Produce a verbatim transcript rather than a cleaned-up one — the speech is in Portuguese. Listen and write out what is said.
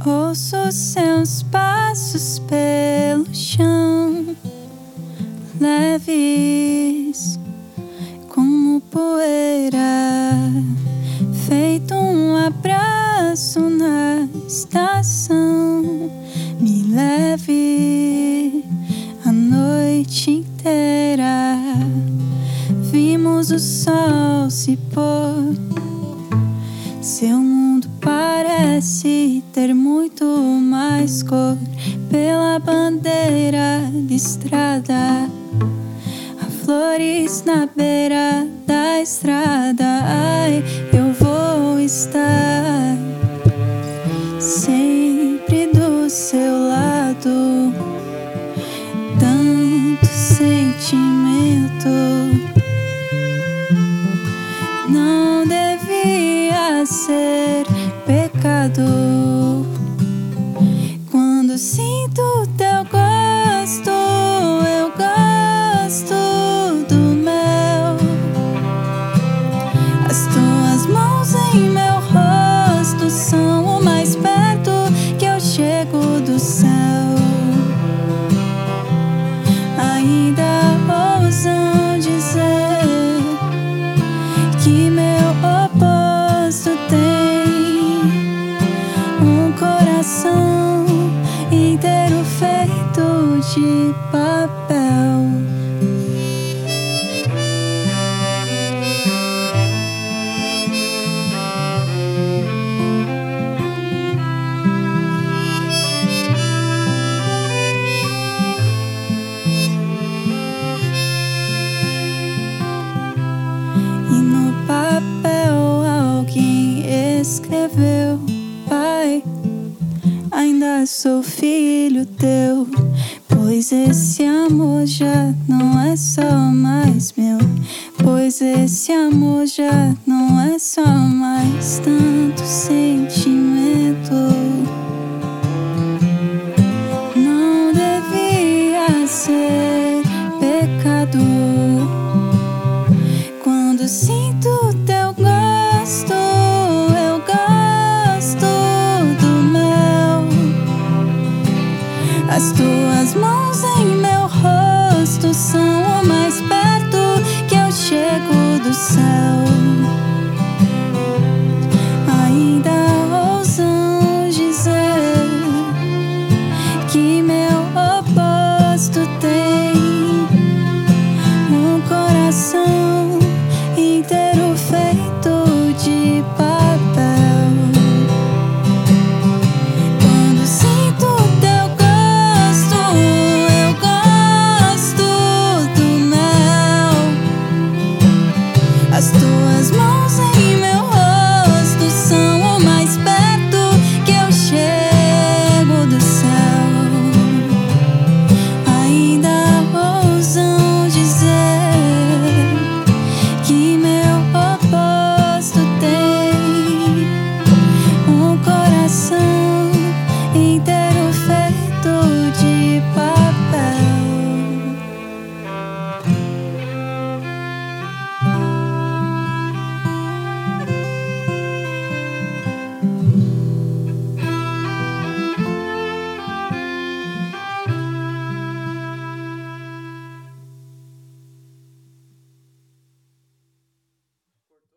Ouço seus passos pelo chão, leves como poeira, feito um abraço na estação. Me leve a noite inteira. Vimos o sol se pôr. Seu mundo parece ter muito mais cor. Pela bandeira listrada, há flores na beira da estrada. Ai, eu vou estar sempre do seu lado. Tanto sentimento não devia ser pecado. Quando sinto teu gosto, eu gosto do mel. As tuas mãos em meu rosto são o mais perto que eu chego do céu. Ainda ousam dizer que meu oposto tem um coração inteiro feito de papel. E no papel alguém escreveu: Pai, ainda sou filho teu. Pois esse amor já não é só mais meu. Pois esse amor já não é só mais tanto sentimento. Não devia ser pecado. Quando sinto teu gosto, eu gosto do mel. As tuas mãos